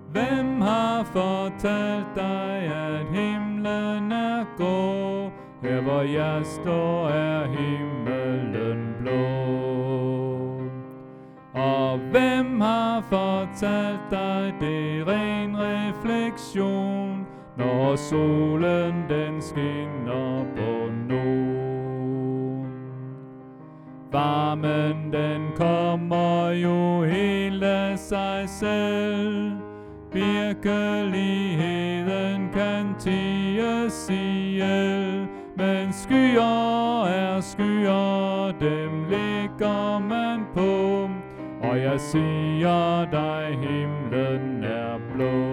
Hvem har fortalt dig, at himlen er grå? Her hvor jeg står er himlen blå. Og hvem har fortalt dig, det er ren refleksion, når solen den skinner på nogen? Varmen den kommer jo helt af sig selv. Virkeligheden kan ties ihjel, men skyer er skyer, dem ligger man på. Og jeg siger dig, himlen er blå.